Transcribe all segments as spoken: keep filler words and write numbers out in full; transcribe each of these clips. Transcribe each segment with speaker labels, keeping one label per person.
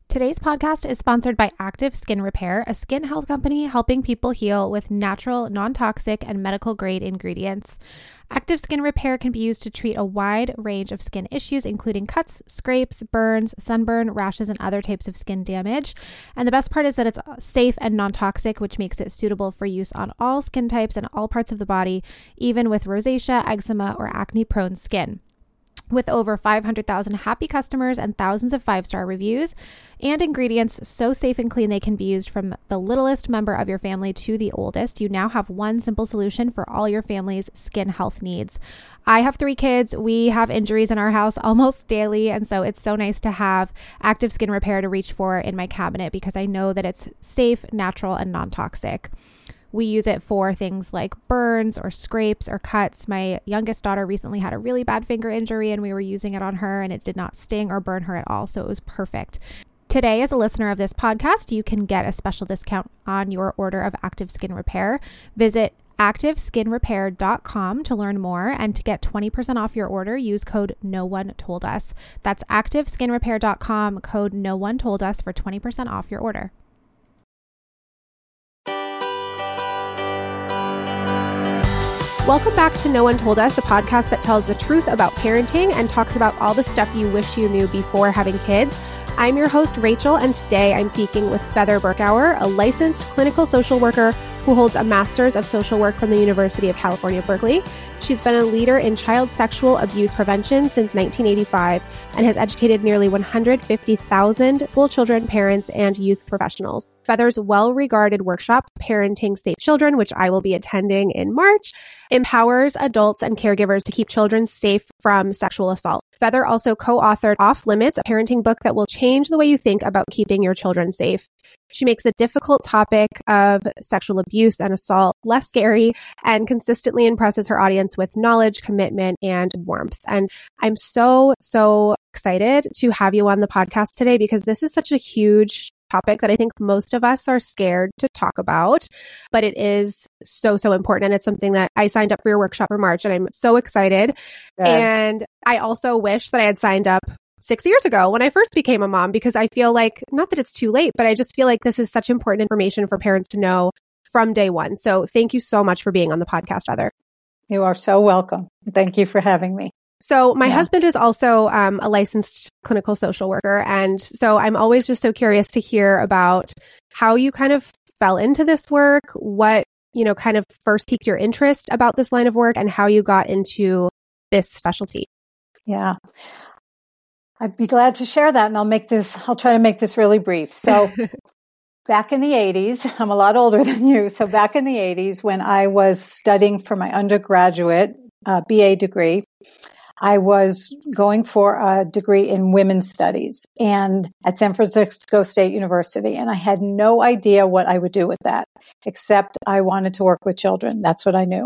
Speaker 1: Today's podcast is sponsored by Active Skin Repair, a skin health company helping people heal with natural, non-toxic, and medical-grade ingredients. Active Skin Repair can be used to treat a wide range of skin issues, including cuts, scrapes, burns, sunburn, rashes, and other types of skin damage. And the best part is that it's safe and non-toxic, which makes it suitable for use on all skin types and all parts of the body, even with rosacea, eczema, or acne-prone skin. With over five hundred thousand happy customers and thousands of five-star reviews and ingredients so safe and clean they can be used from the littlest member of your family to the oldest, you now have one simple solution for all your family's skin health needs. I have three kids. We have injuries in our house almost daily, and so it's so nice to have Active Skin Repair to reach for in my cabinet because I know that it's safe, natural, and non-toxic. We use it for things like burns or scrapes or cuts. My youngest daughter recently had a really bad finger injury and we were using it on her and it did not sting or burn her at all. So it was perfect. Today, as a listener of this podcast, you can get a special discount on your order of Active Skin Repair. Visit active skin repair dot com to learn more, and to get twenty percent off your order, use code no one told us. That's active skin repair dot com, code no one told us for twenty percent off your order. Welcome back to No One Told Us, the podcast that tells the truth about parenting and talks about all the stuff you wish you knew before having kids. I'm your host, Rachel, and today I'm speaking with Feather Berkauer, a licensed clinical social worker who holds a master's of social work from the University of California, Berkeley. She's been a leader in child sexual abuse prevention since nineteen eighty-five and has educated nearly one hundred fifty thousand school children, parents, and youth professionals. Feather's well-regarded workshop, Parenting Safe Children, which I will be attending in March, empowers adults and caregivers to keep children safe from sexual assault. Feather also co-authored Off Limits, a parenting book that will change the way you think about keeping your children safe. She makes the difficult topic of sexual abuse and assault less scary and consistently impresses her audience with knowledge, commitment, and warmth. And I'm so, so excited to have you on the podcast today because this is such a huge topic that I think most of us are scared to talk about, but it is so, so important. And it's something that I signed up for your workshop for March and I'm so excited. Good. And I also wish that I had signed up six years ago when I first became a mom, because I feel like, not that it's too late, but I just feel like this is such important information for parents to know from day one. So thank you so much for being on the podcast, Feather.
Speaker 2: You are so welcome. Thank you for having me.
Speaker 1: So my
Speaker 2: yeah.
Speaker 1: husband is also um, a licensed clinical social worker. And so I'm always just so curious to hear about how you kind of fell into this work, what, you know, kind of first piqued your interest about this line of work and how you got into this specialty.
Speaker 2: Yeah. I'd be glad to share that. And I'll make this, I'll try to make this really brief. So back in the eighties, I'm a lot older than you. So back in the eighties, when I was studying for my undergraduate uh, B A degree, I was going for a degree in women's studies and at San Francisco State University. And I had no idea what I would do with that, except I wanted to work with children. That's what I knew.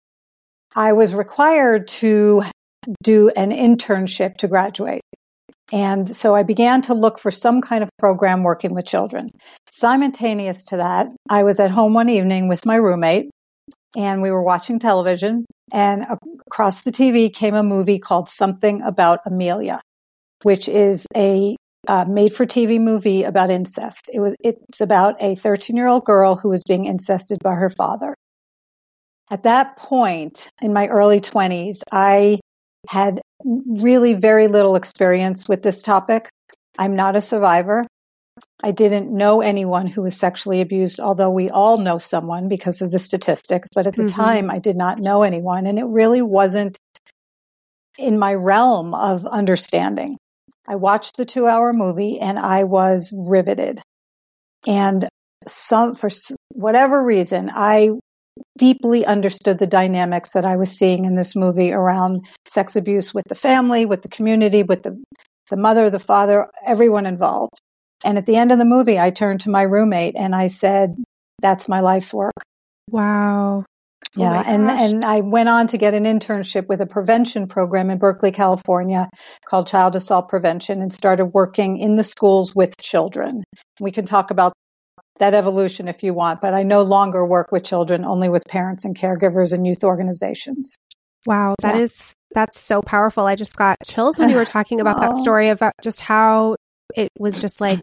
Speaker 2: I was required to do an internship to graduate. And so I began to look for some kind of program working with children. Simultaneous to that, I was at home one evening with my roommate and we were watching television, and across the T V came a movie called Something About Amelia, which is a uh, made-for-T V movie about incest. It was, it's about a thirteen-year-old girl who was being incested by her father. At that point, in my early twenties, I had really very little experience with this topic. I'm not a survivor. I didn't know anyone who was sexually abused, although we all know someone because of the statistics. But at the mm-hmm. time, I did not know anyone. And it really wasn't in my realm of understanding. I watched the two-hour movie and I was riveted. And some, for whatever reason, I deeply understood the dynamics that I was seeing in this movie around sex abuse with the family, with the community, with the, the mother, the father, everyone involved. And at the end of the movie, I turned to my roommate and I said, that's my life's work.
Speaker 1: Wow.
Speaker 2: Yeah.
Speaker 1: Oh
Speaker 2: and, and I went on to get an internship with a prevention program in Berkeley, California called Child Assault Prevention, and started working in the schools with children. We can talk about that evolution if you want, but I no longer work with children, only with parents and caregivers and youth organizations.
Speaker 1: Wow. That yeah. is, that's so powerful. I just got chills when you were talking about that story about just how it was just like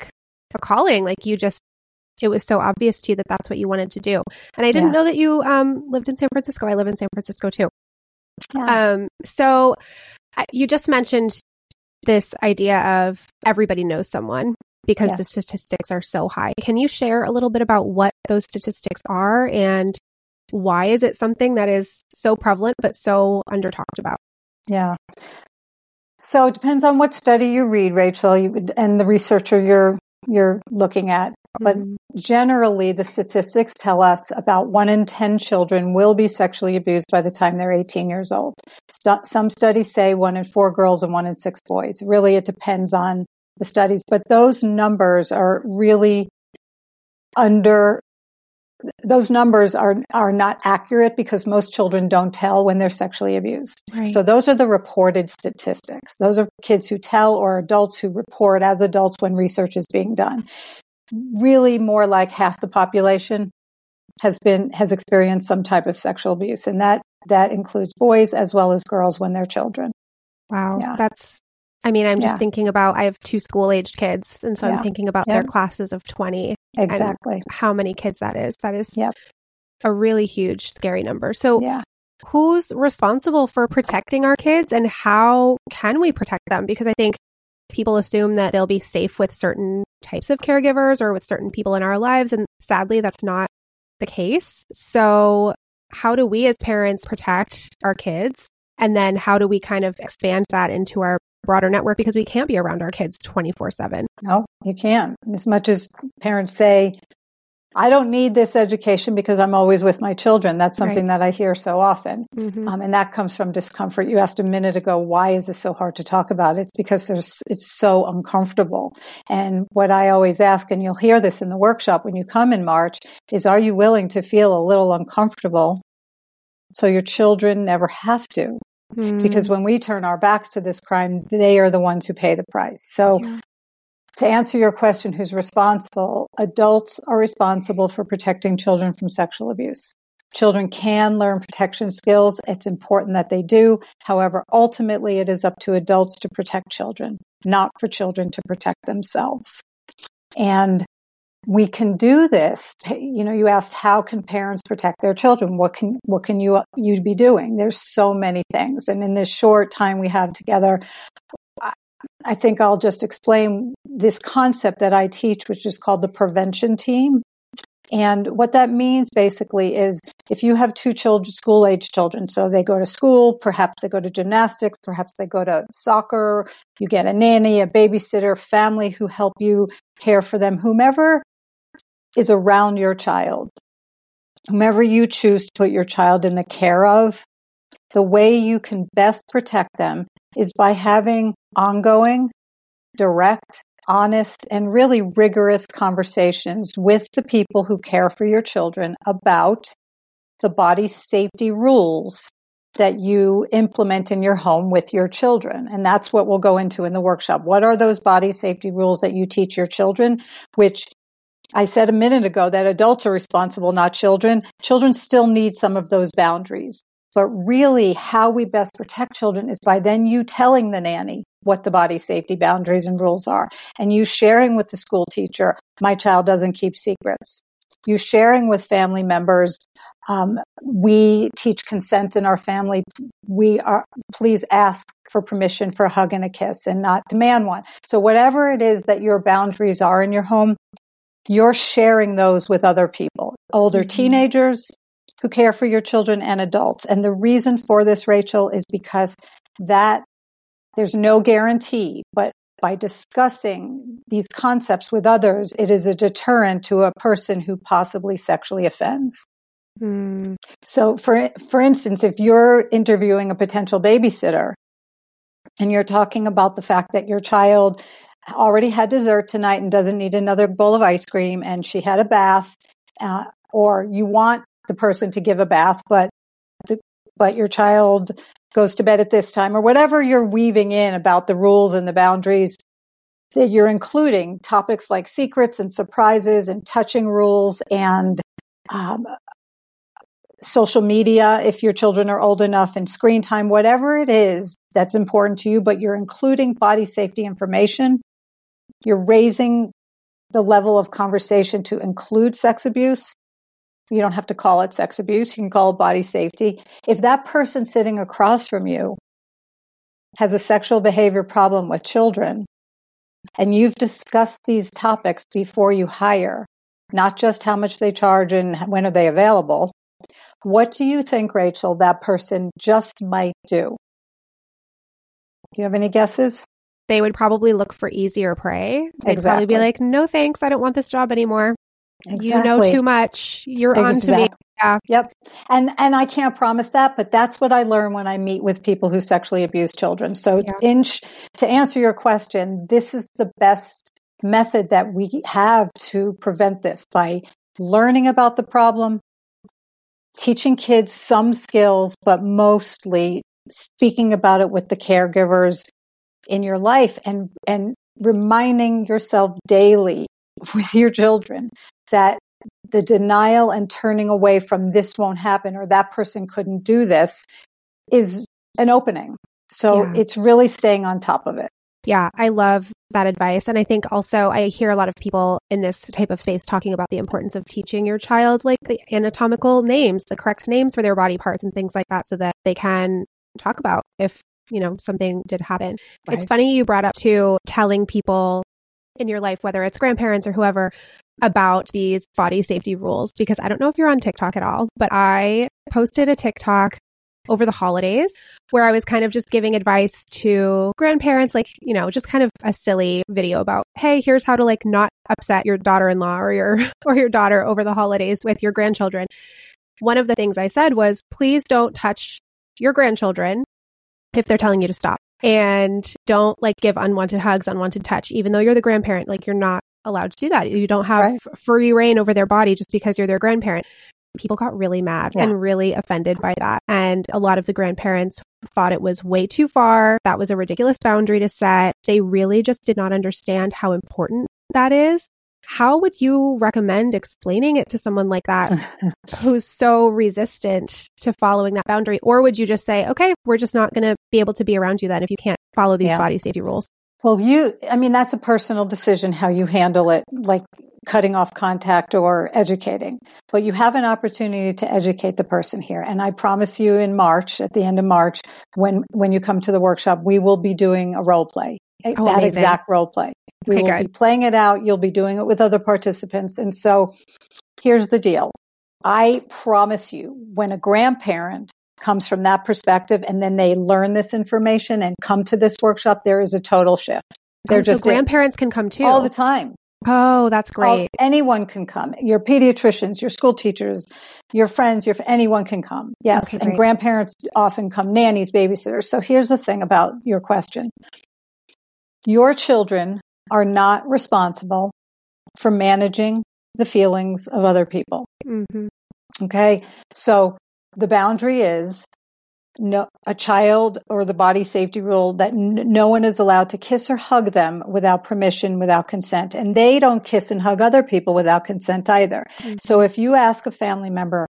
Speaker 1: a calling. Like you just, it was so obvious to you that that's what you wanted to do. And I didn't
Speaker 2: Yeah.
Speaker 1: know that you um, lived in San Francisco. I live in San Francisco too.
Speaker 2: Yeah.
Speaker 1: Um, so I- you just mentioned this idea of everybody knows someone because
Speaker 2: Yes.
Speaker 1: the statistics are so high. Can you share a little bit about what those statistics are and why is it something that is so prevalent but so under talked about?
Speaker 2: Yeah. So it depends on what study you read, Rachel, you, and the researcher you're you're looking at. But
Speaker 1: Mhm.
Speaker 2: generally, the statistics tell us about one in ten children will be sexually abused by the time they're eighteen years old. St- some studies say one in four girls and one in six boys. Really, it depends on the studies. But those numbers are really under, those numbers are, are not accurate because most children don't tell when they're sexually abused.
Speaker 1: Right.
Speaker 2: So those are the reported statistics. Those are kids who tell or adults who report as adults when research is being done. Really more like half the population has been, has experienced some type of sexual abuse. And that, that includes boys as well as girls when they're children.
Speaker 1: Wow.
Speaker 2: Yeah.
Speaker 1: That's, I mean, I'm just
Speaker 2: Yeah.
Speaker 1: thinking about, I have two school aged kids. And so
Speaker 2: Yeah.
Speaker 1: I'm thinking about
Speaker 2: Yep.
Speaker 1: their classes of twenty.
Speaker 2: Exactly.
Speaker 1: And how many kids that is. That is
Speaker 2: Yep.
Speaker 1: a really huge, scary number. So
Speaker 2: Yeah.
Speaker 1: who's responsible for protecting our kids and how can we protect them? Because I think people assume that they'll be safe with certain types of caregivers or with certain people in our lives. And sadly, that's not the case. So how do we as parents protect our kids? And then how do we kind of expand that into our broader network? Because we can't be around our kids twenty-four seven.
Speaker 2: No, you can't. As much as parents say, I don't need this education because I'm always with my children. That's something
Speaker 1: Right.
Speaker 2: that I hear so often.
Speaker 1: Mm-hmm.
Speaker 2: Um, and that comes from discomfort. You asked a minute ago, why is this so hard to talk about? It's because there's, it's so uncomfortable. And what I always ask, and you'll hear this in the workshop when you come in March, is are you willing to feel a little uncomfortable so your children never have to?
Speaker 1: Mm-hmm.
Speaker 2: Because when we turn our backs to this crime, they are the ones who pay the price. So
Speaker 1: Yeah.
Speaker 2: to answer your question, who's responsible? Adults are responsible for protecting children from sexual abuse. Children can learn protection skills. It's important that they do. However, ultimately, it is up to adults to protect children, not for children to protect themselves. And we can do this. You know, you asked, how can parents protect their children? What can, what can you, you be doing? There's so many things. And in this short time we have together, I think I'll just explain this concept that I teach, which is called the prevention team. And what that means basically is if you have two children, school-age children, so they go to school, perhaps they go to gymnastics, perhaps they go to soccer, you get a nanny, a babysitter, family who help you care for them, whomever is around your child, whomever you choose to put your child in the care of, the way you can best protect them is by having ongoing, direct, honest, and really rigorous conversations with the people who care for your children about the body safety rules that you implement in your home with your children. And that's what we'll go into in the workshop. What are those body safety rules that you teach your children, which I said a minute ago that adults are responsible, not children. Children still need some of those boundaries. But really, how we best protect children is by then you telling the nanny what the body safety boundaries and rules are, and you sharing with the school teacher, my child doesn't keep secrets. You sharing with family members, um, we teach consent in our family. We are, please ask for permission for a hug and a kiss and not demand one. So whatever it is that your boundaries are in your home, you're sharing those with other people, older mm-hmm. teenagers who care for your children and adults. And the reason for this, Rachel, is because that there's no guarantee, but by discussing these concepts with others, it is a deterrent to a person who possibly sexually offends. Mm. So for, for instance, if you're interviewing a potential babysitter and you're talking about the fact that your child already had dessert tonight and doesn't need another bowl of ice cream, and she had a bath, uh, or you want the person to give a bath, but the, but your child goes to bed at this time, or whatever you're weaving in about the rules and the boundaries, that you're including topics like secrets and surprises and touching rules and um, social media, if your children are old enough, and screen time, whatever it is that's important to you, but you're including body safety information. You're raising the level of conversation to include sex abuse. You don't have to call it sex abuse. You can call it body safety. If that person sitting across from you has a sexual behavior problem with children, and you've discussed these topics before you hire, not just how much they charge and when are they available, what do you think, Rachel, that person just might do? Do you have any guesses?
Speaker 1: They would probably look for easier prey. They'd
Speaker 2: Exactly.
Speaker 1: probably be like, no, thanks. I don't want this job anymore.
Speaker 2: Exactly.
Speaker 1: You know too much. You're
Speaker 2: Exactly.
Speaker 1: on to me. Yeah.
Speaker 2: Yep. And and I can't promise that, but that's what I learn when I meet with people who sexually abuse children. So
Speaker 1: Yeah.
Speaker 2: in sh- to answer your question, this is the best method that we have to prevent this, by learning about the problem, teaching kids some skills, but mostly speaking about it with the caregivers in your life, and and reminding yourself daily with your children that the denial and turning away from this won't happen or that person couldn't do this is an opening. So
Speaker 1: Yeah.
Speaker 2: it's really staying on top of it.
Speaker 1: Yeah, I love that advice. And I think also I hear a lot of people in this type of space talking about the importance of teaching your child like the anatomical names, the correct names for their body parts and things like that, so that they can talk about if, you know, something did happen.
Speaker 2: Right.
Speaker 1: It's funny you brought up too, telling people in your life, whether it's grandparents or whoever, about these body safety rules, because I don't know if you're on TikTok at all, but I posted a TikTok over the holidays where I was kind of just giving advice to grandparents, like, you know, just kind of a silly video about, hey, here's how to like not upset your daughter-in-law or your or your daughter over the holidays with your grandchildren. One of the things I said was, please don't touch your grandchildren if they're telling you to stop. And don't like give unwanted hugs, unwanted touch, even though you're the grandparent. Like, you're not allowed to do that. You don't have
Speaker 2: Right.
Speaker 1: free reign over their body just because you're their grandparent. People got really mad
Speaker 2: Yeah.
Speaker 1: and really offended by that. And a lot of the grandparents thought it was way too far. That was a ridiculous boundary to set. They really just did not understand how important that is. How would you recommend explaining it to someone like that who's so resistant to following that boundary? Or would you just say, okay, we're just not going to be able to be around you then if you can't follow these
Speaker 2: Yeah.
Speaker 1: body safety rules?
Speaker 2: Well, you, I mean, that's a personal decision how you handle it, like cutting off contact or educating. But you have an opportunity to educate the person here. And I promise you in March, at the end of March, when, when you come to the workshop, we will be doing a role play,
Speaker 1: Oh,
Speaker 2: that
Speaker 1: amazing.
Speaker 2: exact role play. We
Speaker 1: Okay,
Speaker 2: will
Speaker 1: good.
Speaker 2: be playing it out. You'll be doing it with other participants. And so here's the deal. I promise you, when a grandparent comes from that perspective and then they learn this information and come to this workshop, there is a total shift. They're
Speaker 1: Oh, so
Speaker 2: just
Speaker 1: grandparents can come too.
Speaker 2: all the time.
Speaker 1: Oh, that's great.
Speaker 2: All, anyone can come. Your pediatricians, your school teachers, your friends, your anyone can come. Yes,
Speaker 1: Okay,
Speaker 2: and
Speaker 1: great.
Speaker 2: grandparents often come, nannies, babysitters. So here's the thing about your question. Your children are not responsible for managing the feelings of other people.
Speaker 1: Mm-hmm.
Speaker 2: Okay? So the boundary is no, a child, or the body safety rule, that n- no one is allowed to kiss or hug them without permission, without consent. And they don't kiss and hug other people without consent either.
Speaker 1: Mm-hmm.
Speaker 2: So if you ask a family member,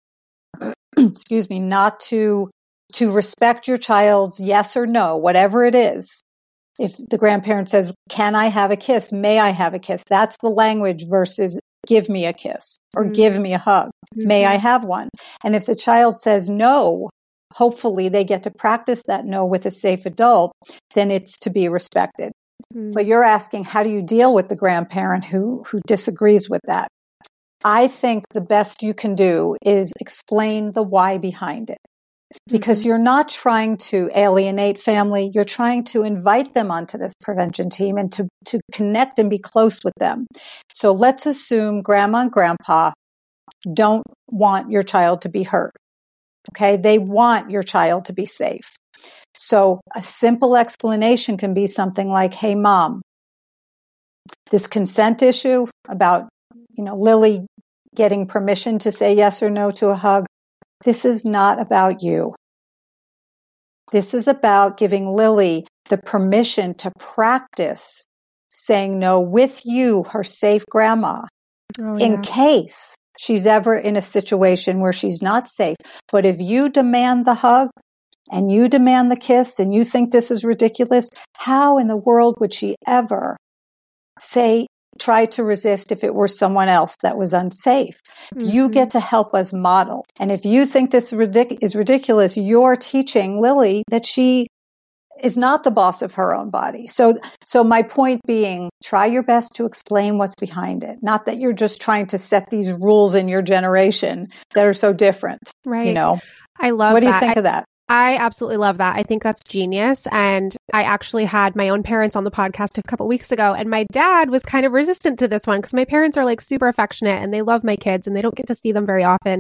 Speaker 2: excuse me, not to, to respect your child's yes or no, whatever it is, if the grandparent says, can I have a kiss? May I have a kiss? That's the language versus give me a kiss or
Speaker 1: Mm-hmm.
Speaker 2: give me a hug.
Speaker 1: Mm-hmm.
Speaker 2: May I have one? And if the child says no, hopefully they get to practice that no with a safe adult, then it's to be respected.
Speaker 1: Mm-hmm.
Speaker 2: But you're asking, how do you deal with the grandparent who, who disagrees with that? I think the best you can do is explain the why behind it. Because
Speaker 1: Mm-hmm.
Speaker 2: you're not trying to alienate family, you're trying to invite them onto this prevention team and to, to connect and be close with them. So let's assume grandma and grandpa don't want your child to be hurt. Okay, they want your child to be safe. So a simple explanation can be something like, hey, mom, this consent issue about, you know, Lily getting permission to say yes or no to a hug, this is not about you. This is about giving Lily the permission to practice saying no with you, her safe grandma,
Speaker 1: Oh,
Speaker 2: in
Speaker 1: yeah.
Speaker 2: case she's ever in a situation where she's not safe. But if you demand the hug and you demand the kiss and you think this is ridiculous, how in the world would she ever say try to resist if it were someone else that was unsafe. Mm-hmm. You get to help us model. And if you think this ridic- is ridiculous, you're teaching Lily that she is not the boss of her own body. So, so my point being, try your best to explain what's behind it. Not that you're just trying to set these rules in your generation that are so different.
Speaker 1: Right.
Speaker 2: You know,
Speaker 1: I love
Speaker 2: What do
Speaker 1: that.
Speaker 2: you think
Speaker 1: I,
Speaker 2: of that?
Speaker 1: I absolutely love that. I think that's genius. And I actually had my own parents on the podcast a couple weeks ago, and my dad was kind of resistant to this one because my parents are like super affectionate and they love my kids and they don't get to see them very often.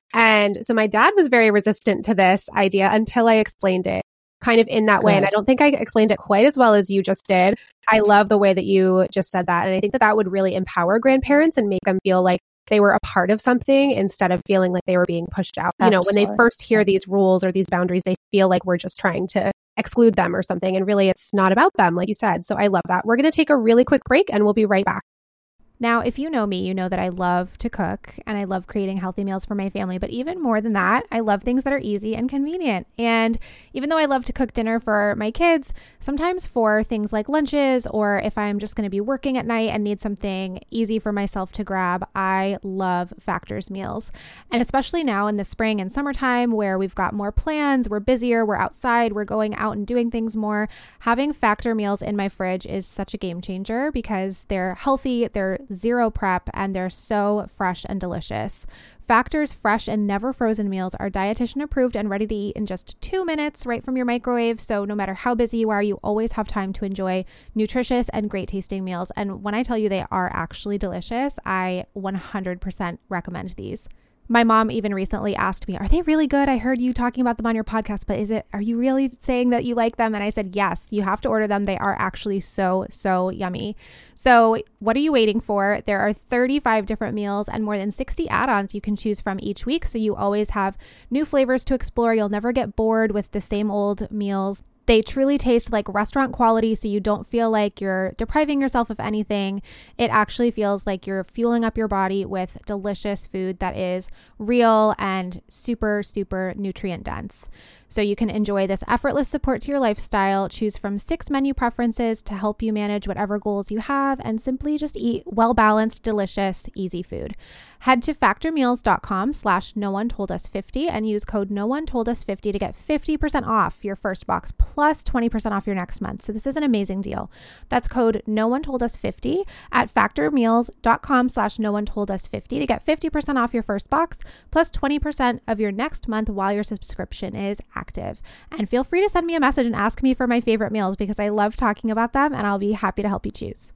Speaker 1: And so my dad was very resistant to this idea until I explained it kind of in that
Speaker 2: Good.
Speaker 1: way. And I don't think I explained it quite as well as you just did. I love the way that you just said that. And I think that that would really empower grandparents and make them feel like they were a part of something instead of feeling like they were being pushed out.
Speaker 2: Absolutely.
Speaker 1: You know, when they first hear these rules or these boundaries, they feel like we're just trying to exclude them or something. And really, it's not about them, like you said. So I love that. We're going to take a really quick break and we'll be right back. Now, if you know me, you know that I love to cook and I love creating healthy meals for my family. But even more than that, I love things that are easy and convenient. And even though I love to cook dinner for my kids, sometimes for things like lunches, or if I'm just going to be working at night and need something easy for myself to grab, I love Factor's meals. And especially now in the spring and summertime where we've got more plans, we're busier, we're outside, we're going out and doing things more, having Factor meals in my fridge is such a game changer because they're healthy, they're zero prep, and they're so fresh and delicious. Factor's fresh and never frozen meals are dietitian approved and ready to eat in just two minutes right from your microwave. So no matter how busy you are, you always have time to enjoy nutritious and great tasting meals. And when I tell you they are actually delicious, I one hundred percent recommend these. My mom even recently asked me, are they really good? I heard you talking about them on your podcast, but is it, are you really saying that you like them? And I said, yes, you have to order them. They are actually so, so yummy. So what are you waiting for? There are thirty-five different meals and more than sixty add-ons you can choose from each week. So you always have new flavors to explore. You'll never get bored with the same old meals. They truly taste like restaurant quality, so you don't feel like you're depriving yourself of anything. It actually feels like you're fueling up your body with delicious food that is real and super, super nutrient dense. So you can enjoy this effortless support to your lifestyle, choose from six menu preferences to help you manage whatever goals you have, and simply just eat well-balanced, delicious, easy food. Head to factormeals.com slash no one told us 50 and use code no one told us 50 to get fifty percent off your first box plus twenty percent off your next month. So this is an amazing deal. That's code no one told us 50 at factormeals.com slash no one told us 50 to get fifty percent off your first box plus twenty percent of your next month while your subscription is active. And feel free to send me a message and ask me for my favorite meals because I love talking about them and I'll be happy to help you choose.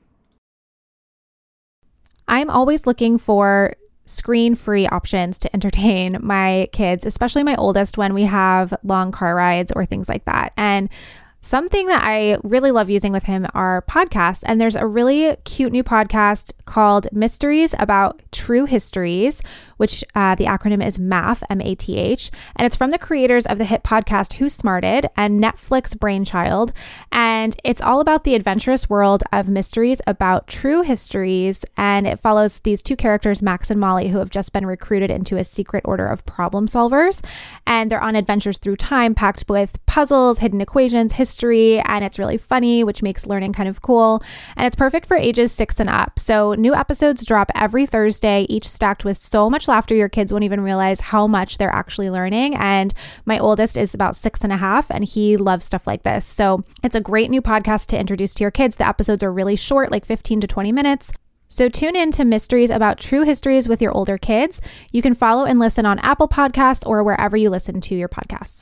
Speaker 1: I'm always looking for screen-free options to entertain my kids, especially my oldest when we have long car rides or things like that. And something that I really love using with him are podcasts. And there's a really cute new podcast called Mysteries About True Histories, which uh, the acronym is MATH, M A T H. And it's from the creators of the hit podcast Who Smarted and Netflix brainchild. And it's all about the adventurous world of mysteries about true histories. And it follows these two characters, Max and Molly, who have just been recruited into a secret order of problem solvers. And they're on adventures through time packed with puzzles, hidden equations, history, and it's really funny, which makes learning kind of cool. And it's perfect for ages six and up. So new episodes drop every Thursday, each stacked with so much laughter your kids won't even realize how much they're actually learning. And my oldest is about six and a half and he loves stuff like this. So it's a great new podcast to introduce to your kids. The episodes are really short, like fifteen to twenty minutes. So tune in to Mysteries About True Histories with your older kids. You can follow and listen on Apple Podcasts or wherever you listen to your podcasts.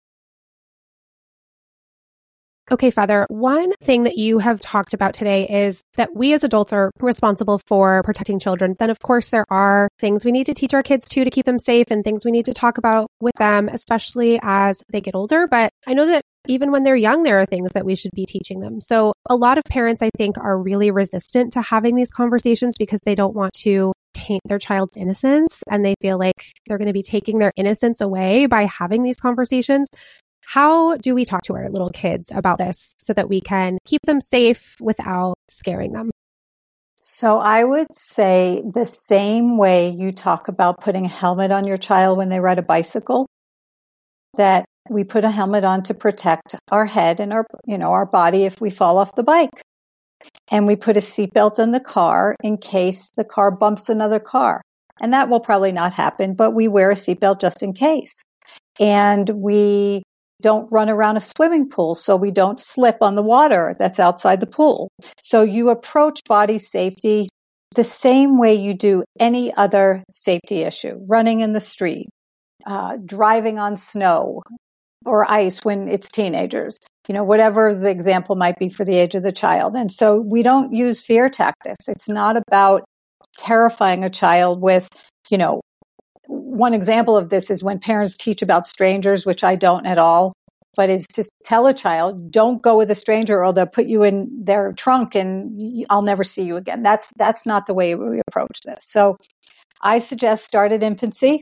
Speaker 1: Okay, Feather, one thing that you have talked about today is that we as adults are responsible for protecting children. Then, of course, there are things we need to teach our kids too to keep them safe and things we need to talk about with them, especially as they get older. But I know that even when they're young, there are things that we should be teaching them. So a lot of parents, I think, are really resistant to having these conversations because they don't want to taint their child's innocence and they feel like they're going to be taking their innocence away by having these conversations. How do we talk to our little kids about this so that we can keep them safe without scaring them?
Speaker 2: So I would say the same way you talk about putting a helmet on your child when they ride a bicycle, that we put a helmet on to protect our head and our, you know, our body if we fall off the bike. and we put a seatbelt in the car in case the car bumps another car. And that will probably not happen, but we wear a seatbelt just in case. And we don't run around a swimming pool so we don't slip on the water that's outside the pool. So you approach body safety the same way you do any other safety issue, running in the street, uh, driving on snow or ice when it's teenagers, you know, whatever the example might be for the age of the child. And so we don't use fear tactics. It's not about terrifying a child with, you know, one example of this is when parents teach about strangers, which I don't at all, but is to tell a child, don't go with a stranger or they'll put you in their trunk and I'll never see you again. That's, that's not the way we approach this. So I suggest start at infancy.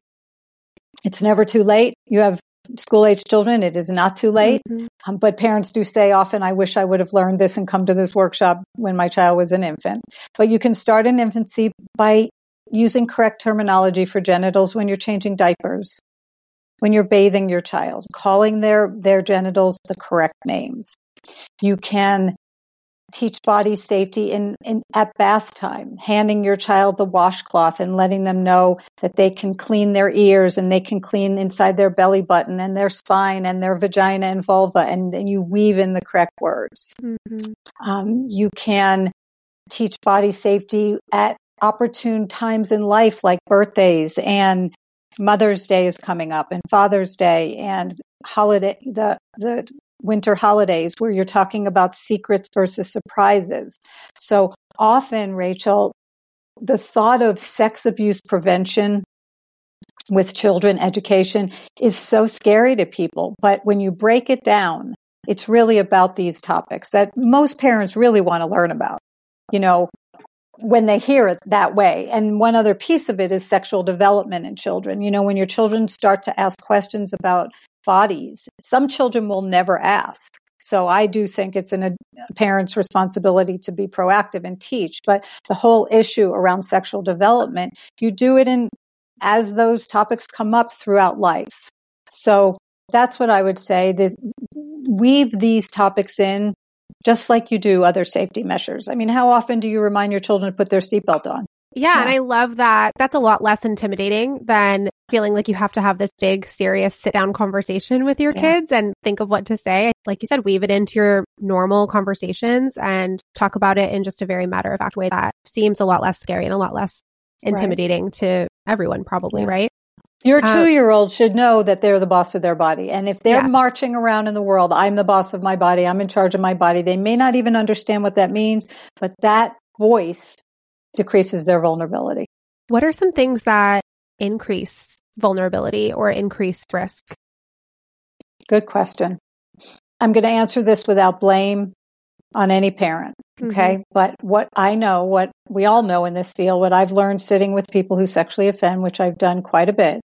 Speaker 2: It's never too late. You have school-age children. It is not too late. Mm-hmm. Um, but parents do say often, I wish I would have learned this and come to this workshop when my child was an infant. But you can start in infancy by using correct terminology for genitals when you're changing diapers, when you're bathing your child, calling their, their genitals the correct names. You can teach body safety in, in at bath time, handing your child the washcloth and letting them know that they can clean their ears and they can clean inside their belly button and their spine and their vagina and vulva, and then you weave in the correct words. Mm-hmm. Um, you can teach body safety at opportune times in life, like birthdays, and Mother's Day is coming up, and Father's Day, and holiday the the winter holidays, where you're talking about secrets versus surprises. So often, Rachel, the thought of sex abuse prevention with children education is so scary to people. But when you break it down, it's really about these topics that most parents really want to learn about, you know, when they hear it that way. And one other piece of it is sexual development in children. You know, when your children start to ask questions about bodies, some children will never ask. So I do think it's an, a parent's responsibility to be proactive and teach. But the whole issue around sexual development, you do it in as those topics come up throughout life. So that's what I would say. This, weave these topics in just like you do other safety measures. I mean, how often do you remind your children to put their seatbelt on?
Speaker 1: Yeah, yeah, and I love that. That's a lot less intimidating than feeling like you have to have this big, serious sit-down conversation with your yeah. kids and think of what to say. Like you said, weave it into your normal conversations and talk about it in just a very matter-of-fact way that seems a lot less scary and a lot less intimidating right. to everyone, probably, yeah. right?
Speaker 2: Your two-year-old should know that they're the boss of their body. And if they're yes. marching around in the world, I'm the boss of my body, I'm in charge of my body, they may not even understand what that means, but that voice decreases their vulnerability.
Speaker 1: What are some things that increase vulnerability or increase risk? Good
Speaker 2: question. I'm going to answer this without blame on any parent. Okay. Mm-hmm. But what I know, what we all know in this field, what I've learned sitting with people who sexually offend, which I've done quite a bit,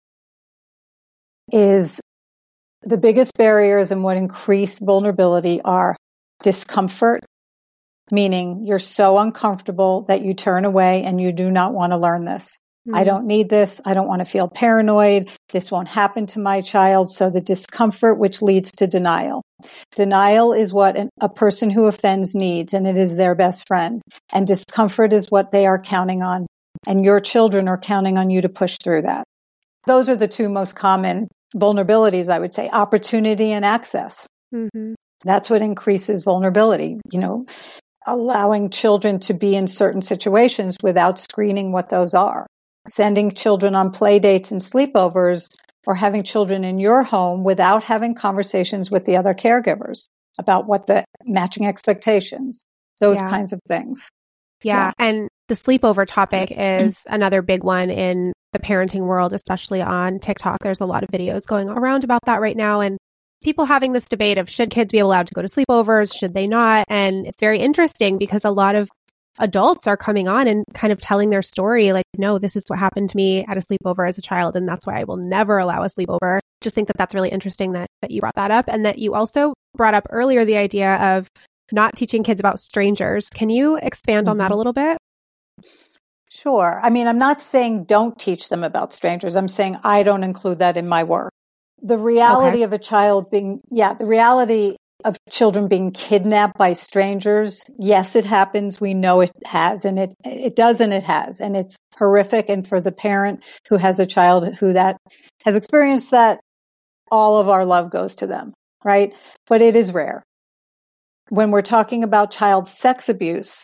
Speaker 2: is the biggest barriers and what increase vulnerability are discomfort, meaning you're so uncomfortable that you turn away and you do not want to learn this. Mm-hmm. I don't need this. I don't want to feel paranoid. This won't happen to my child. So the discomfort, which leads to denial. Denial is what an, a person who offends needs, and it is their best friend. And discomfort is what they are counting on. And your children are counting on you to push through that. Those are the two most common vulnerabilities, I would say, opportunity and access. Mm-hmm. That's what increases vulnerability, you know, allowing children to be in certain situations without screening what those are. Sending children on play dates and sleepovers, or having children in your home without having conversations with the other caregivers about what the matching expectations, those yeah. kinds of things.
Speaker 1: Yeah. yeah. And the sleepover topic is another big one in the parenting world, especially on TikTok. There's a lot of videos going around about that right now. And people having this debate of should kids be allowed to go to sleepovers? Should they not? And it's very interesting because a lot of adults are coming on and kind of telling their story like, no, this is what happened to me at a sleepover as a child. And that's why I will never allow a sleepover. Just think that that's really interesting that, that you brought that up, and that you also brought up earlier the idea of not teaching kids about strangers. Can you expand mm-hmm. on that a little bit?
Speaker 2: Sure. I mean, I'm not saying don't teach them about strangers. I'm saying I don't include that in my work. The reality okay. of a child being, yeah, the reality of children being kidnapped by strangers. Yes, it happens. We know it has, and it it does, and it has, and it's horrific. And for the parent who has a child who that has experienced that, all of our love goes to them, right? But it is rare. When we're talking about child sex abuse,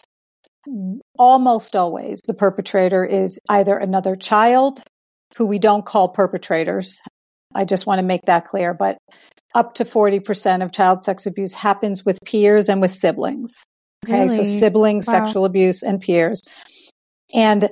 Speaker 2: almost always the perpetrator is either another child who we don't call perpetrators. I just want to make that clear, but up to forty percent of child sex abuse happens with peers and with siblings. Okay,
Speaker 1: Really?
Speaker 2: so siblings,
Speaker 1: Wow.
Speaker 2: sexual abuse, and peers. And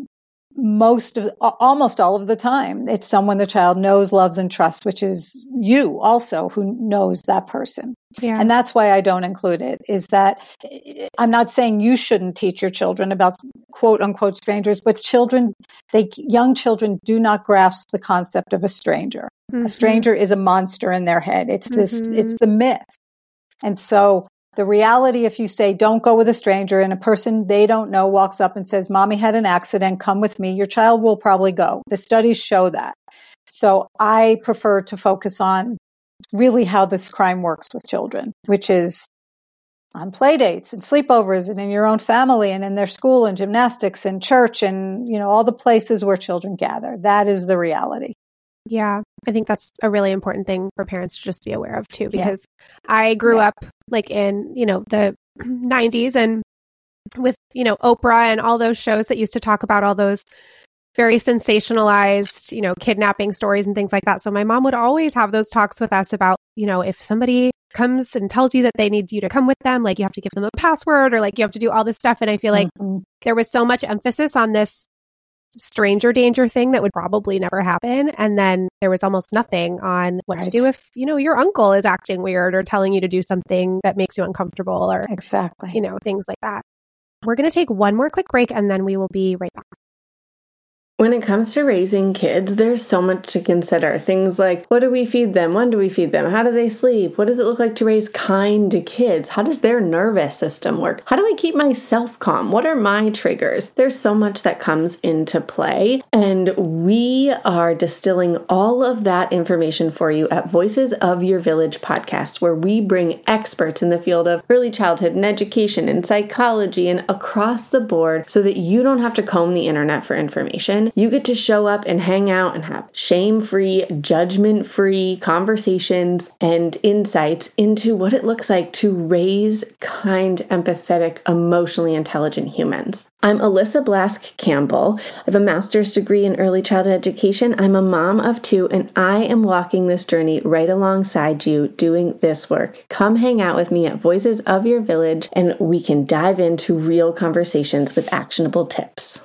Speaker 2: most of, almost all of the time, it's someone the child knows, loves, and trusts, which is you also who knows that person.
Speaker 1: Yeah.
Speaker 2: And that's why I don't include it, is that I'm not saying you shouldn't teach your children about quote unquote strangers, but children, they, young children do not grasp the concept of a stranger.
Speaker 1: Mm-hmm.
Speaker 2: A stranger is a monster in their head. It's this,
Speaker 1: Mm-hmm.
Speaker 2: it's the myth. And so the reality, if you say, don't go with a stranger, and a person they don't know walks up and says, mommy had an accident, come with me, your child will probably go. The studies show that. So I prefer to focus on really how this crime works with children, which is on play dates and sleepovers and in your own family and in their school and gymnastics and church and, you know, all the places where children gather. That is the reality.
Speaker 1: Yeah, I think that's a really important thing for parents to just be aware of too, because
Speaker 2: yeah.
Speaker 1: I grew
Speaker 2: yeah.
Speaker 1: up like in, you know, the nineties and with, you know, Oprah and all those shows that used to talk about all those very sensationalized, you know, kidnapping stories and things like that. So my mom would always have those talks with us about, you know, if somebody comes and tells you that they need you to come with them, like you have to give them a password or like you have to do all this stuff. And I feel like
Speaker 2: mm-hmm.
Speaker 1: there was so much emphasis on this stranger danger thing that would probably never happen. And then there was almost nothing on what
Speaker 2: right.
Speaker 1: to do if, you know, your uncle is acting weird or telling you to do something that makes you uncomfortable or,
Speaker 2: exactly,
Speaker 1: you know, things like that. We're going to take one more quick break and then we will be right back.
Speaker 3: When it comes to raising kids, there's so much to consider. Things like, what do we feed them? When do we feed them? How do they sleep? What does it look like to raise kind kids? How does their nervous system work? How do I keep myself calm? What are my triggers? There's so much that comes into play, and we are distilling all of that information for you at Voices of Your Village podcast, where we bring experts in the field of early childhood and education and psychology and across the board so that you don't have to comb the internet for information. You get to show up and hang out and have shame-free, judgment-free conversations and insights into what it looks like to raise kind, empathetic, emotionally intelligent humans. I'm Alyssa Blask Campbell. I have a master's degree in early childhood education. I'm a mom of two, and I am walking this journey right alongside you doing this work. Come hang out with me at Voices of Your Village, and we can dive into real conversations with actionable tips.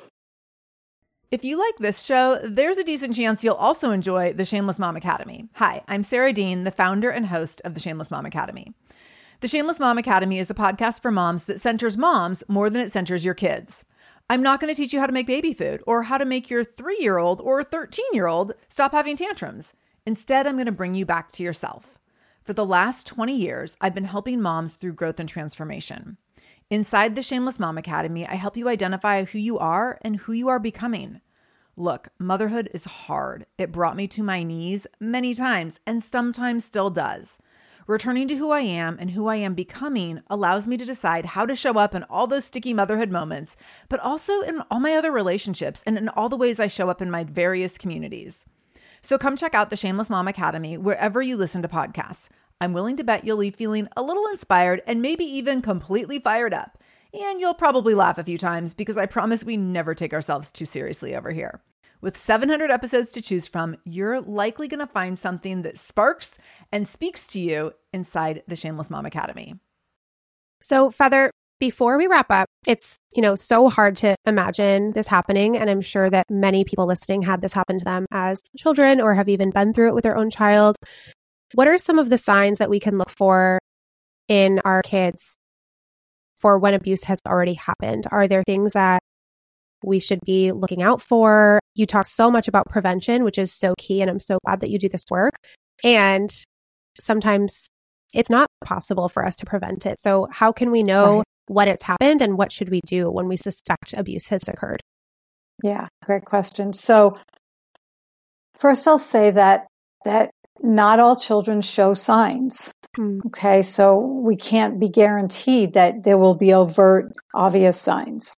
Speaker 4: If you like this show, there's a decent chance you'll also enjoy the Shameless Mom Academy. Hi, I'm Sarah Dean, the founder and host of the Shameless Mom Academy. The Shameless Mom Academy is a podcast for moms that centers moms more than it centers your kids. I'm not going to teach you how to make baby food or how to make your three-year-old or thirteen-year-old stop having tantrums. Instead, I'm going to bring you back to yourself. For the last twenty years, I've been helping moms through growth and transformation. Inside the Shameless Mom Academy, I help you identify who you are and who you are becoming. Look, motherhood is hard. It brought me to my knees many times and sometimes still does. Returning to who I am and who I am becoming allows me to decide how to show up in all those sticky motherhood moments, but also in all my other relationships and in all the ways I show up in my various communities. So come check out the Shameless Mom Academy wherever you listen to podcasts. I'm willing to bet you'll leave feeling a little inspired and maybe even completely fired up. And you'll probably laugh a few times because I promise we never take ourselves too seriously over here. With seven hundred episodes to choose from, you're likely going to find something that sparks and speaks to you inside the Shameless Mom Academy.
Speaker 1: So, Feather, before we wrap up, it's, you know, so hard to imagine this happening. And I'm sure that many people listening had this happen to them as children or have even been through it with their own child. What are some of the signs that we can look for in our kids for when abuse has already happened? Are there things that we should be looking out for? You talk so much about prevention, which is so key. And I'm so glad that you do this work. And sometimes it's not possible for us to prevent it. So how can we know right. what it's happened and what should we do when we suspect abuse has occurred?
Speaker 2: Yeah, great question. So first I'll say that that not all children show signs.
Speaker 1: Mm.
Speaker 2: Okay, so we can't be guaranteed that there will be overt, obvious signs.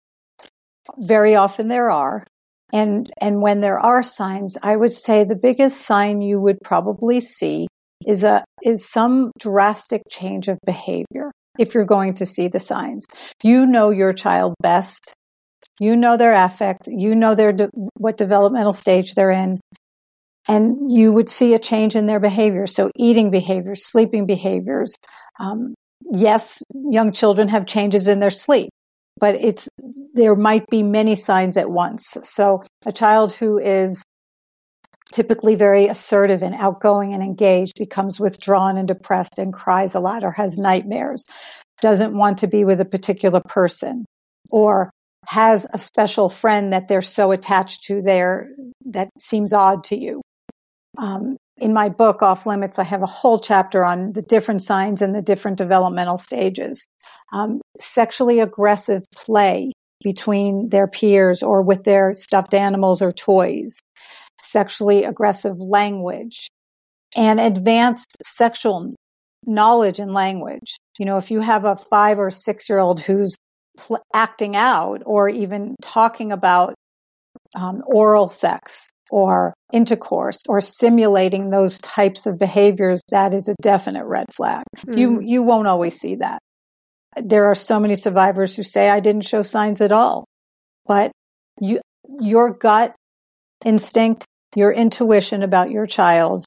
Speaker 2: Very often there are. And, and when there are signs, I would say the biggest sign you would probably see is a, is some drastic change of behavior. If you're going to see the signs, you know your child best. You know their affect. You know their, de- what developmental stage they're in. And you would see a change in their behavior. So eating behaviors, sleeping behaviors. Um, yes, young children have changes in their sleep. But it's, there might be many signs at once. So a child who is typically very assertive and outgoing and engaged becomes withdrawn and depressed and cries a lot or has nightmares, doesn't want to be with a particular person, or has a special friend that they're so attached to there that seems odd to you. Um, in my book, Off Limits, I have a whole chapter on the different signs and the different developmental stages. Um, sexually aggressive play between their peers or with their stuffed animals or toys, sexually aggressive language, and advanced sexual knowledge and language. You know, if you have a five or six-year-old who's pl- acting out or even talking about um, oral sex or intercourse or simulating those types of behaviors, that is a definite red flag. Mm. You you won't always see that. There are so many survivors who say, I didn't show signs at all. But you, your gut instinct, your intuition about your child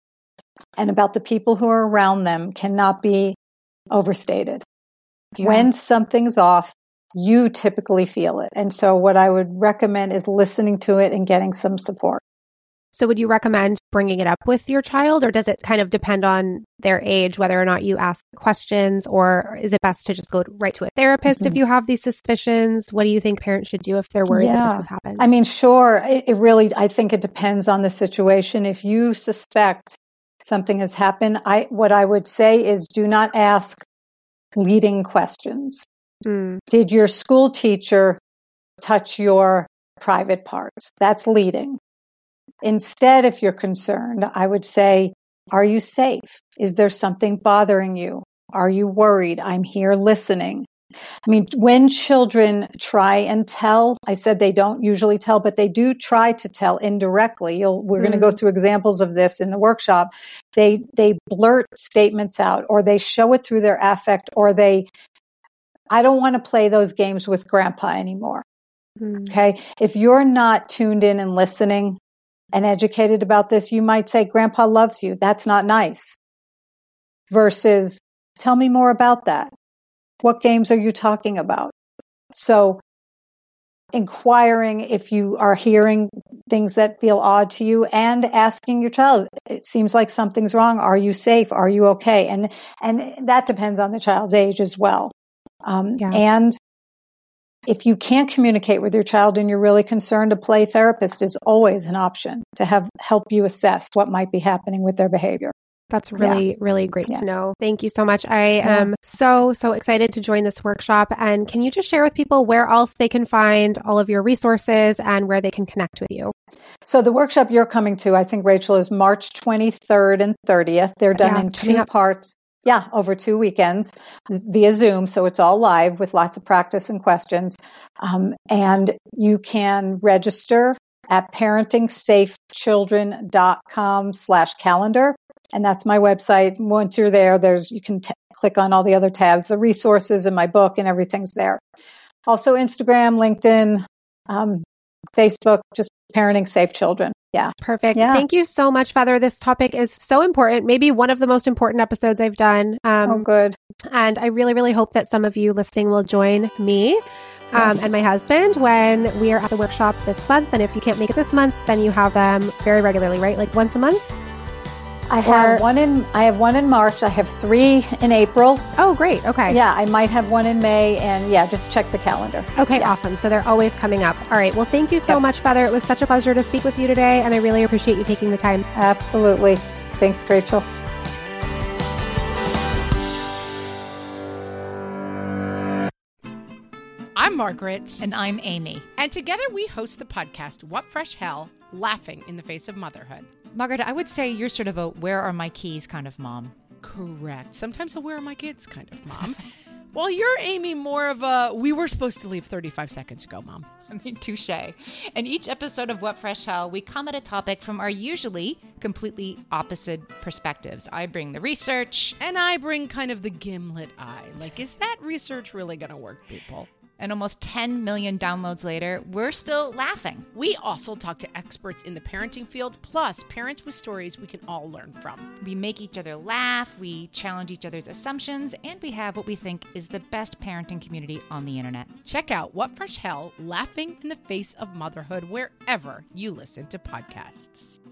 Speaker 2: and about the people who are around them cannot be overstated. Yeah. When something's off, you typically feel it. And so what I would recommend is listening to it and getting some support.
Speaker 1: So would you recommend bringing it up with your child, or does it kind of depend on their age, whether or not you ask questions, or is it best to just go right to a therapist mm-hmm. if you have these suspicions? What do you think parents should do if they're worried yeah. that this has happened?
Speaker 2: I mean, sure. It, it really, I think it depends on the situation. If you suspect something has happened, I, what I would say is do not ask leading questions. Mm. Did your school teacher touch your private parts? That's leading. Instead, if you're concerned, I would say, are you safe? Is there something bothering you? Are you worried? I'm here listening. I mean, when children try and tell, I said they don't usually tell, but they do try to tell indirectly. You'll, we're mm. going to go through examples of this in the workshop. They, they blurt statements out, or they show it through their affect, or they, I don't want to play those games with grandpa anymore. Mm. Okay. If you're not tuned in and listening and educated about this, you might say, Grandpa loves you. That's not nice. Versus, tell me more about that. What games are you talking about? So, inquiring if you are hearing things that feel odd to you, and asking your child, it seems like something's wrong. Are you safe? Are you okay? And, and that depends on the child's age as well. Um, yeah. And if you can't communicate with your child and you're really concerned, a play therapist is always an option to have help you assess what might be happening with their behavior.
Speaker 1: That's really, yeah. really great yeah. to know. Thank you so much. I yeah. am so, so excited to join this workshop. And can you just share with people where else they can find all of your resources and where they can connect with you?
Speaker 2: So the workshop you're coming to, I think, Rachel, is March twenty-third and thirtieth. They're done yeah, in two up. parts. Yeah, over two weekends via Zoom. So it's all live with lots of practice and questions. Um, and you can register at parenting-safe-children.com slash calendar. And that's my website. Once you're there, there's you can t- click on all the other tabs, the resources in my book, and everything's there. Also Instagram, LinkedIn, um, Facebook, just Parenting Safe Children. Yeah.
Speaker 1: Perfect. Yeah. Thank you so much, Feather. This topic is so important. Maybe one of the most important episodes I've done. Um,
Speaker 2: oh, good.
Speaker 1: And I really, really hope that some of you listening will join me um, yes. and my husband when we are at the workshop this month. And if you can't make it this month, then you have them very regularly, right? Like once a month?
Speaker 2: I have or, one in I have one in March. I have three in April.
Speaker 1: Oh, great. Okay.
Speaker 2: Yeah, I might have one in May, and yeah, just check the calendar.
Speaker 1: Okay,
Speaker 2: yeah.
Speaker 1: Awesome. So they're always coming up. All right. Well, thank you so yep. much, Feather. It was such a pleasure to speak with you today, and I really appreciate you taking the time.
Speaker 2: Absolutely. Thanks, Rachel.
Speaker 5: I'm Margaret.
Speaker 4: And I'm Amy.
Speaker 5: And together we host the podcast, What Fresh Hell? Laughing in the Face of Motherhood. Margaret, I would say you're sort of a where are my keys kind of mom.
Speaker 6: Correct. Sometimes a where are my kids kind of mom. While you're, Amy, more of a we were supposed to leave thirty-five seconds ago, mom.
Speaker 5: I mean, touche. In each episode of What Fresh Hell, we come at a topic from our usually completely opposite perspectives. I bring the research.
Speaker 6: And I bring kind of the gimlet eye. Like, is that research really going to work, people?
Speaker 5: And almost ten million downloads later, we're still laughing.
Speaker 6: We also talk to experts in the parenting field, plus parents with stories we can all learn from.
Speaker 5: We make each other laugh, we challenge each other's assumptions, and we have what we think is the best parenting community on the internet.
Speaker 6: Check out What Fresh Hell, Laughing in the Face of Motherhood, wherever you listen to podcasts.